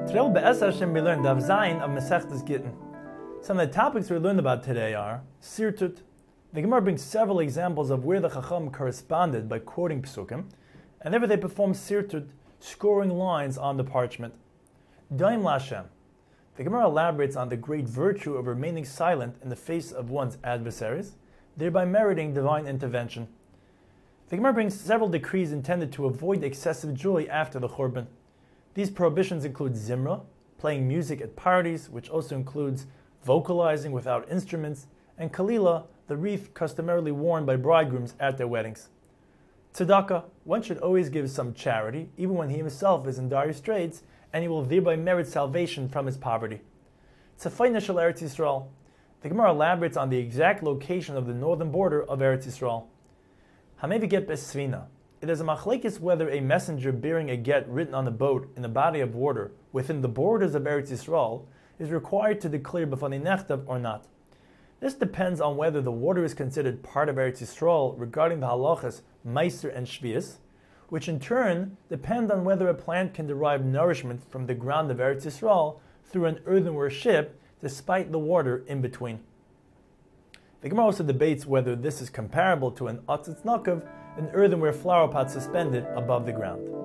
Today we'll Be'ez Hashem we learn Daf Zayin of Masechtas Gittin. Some of the topics we learned about today are Sirtut. The Gemara brings several examples of where the Chacham corresponded by quoting Psukim, and ever they performed Sirtut, scoring lines on the parchment. Daim Lashem. The Gemara elaborates on the great virtue of remaining silent in the face of one's adversaries, thereby meriting divine intervention. The Gemara brings several decrees intended to avoid excessive joy after the Churban. These prohibitions include Zimra, playing music at parties, which also includes vocalizing without instruments, and Kalila, the wreath customarily worn by bridegrooms at their weddings. Tzedakah, one should always give some charity, even when he himself is in dire straits, and he will thereby merit salvation from his poverty. Tzafayna shel Eretz Yisrael. The Gemara elaborates on the exact location of the northern border of Eretz Yisrael. Hamevi get besvina. It is a machlekes whether a messenger bearing a get written on a boat in a body of water within the borders of Eretz Yisrael is required to declare b'fanei nechtav or not. This depends on whether the water is considered part of Eretz Yisrael regarding the halachas meiser and shvius, which in turn depend on whether a plant can derive nourishment from the ground of Eretz Yisrael through an earthenware ship despite the water in between. The Gemara also debates whether this is comparable to an atzitz nakav, an earthenware flower pot suspended above the ground.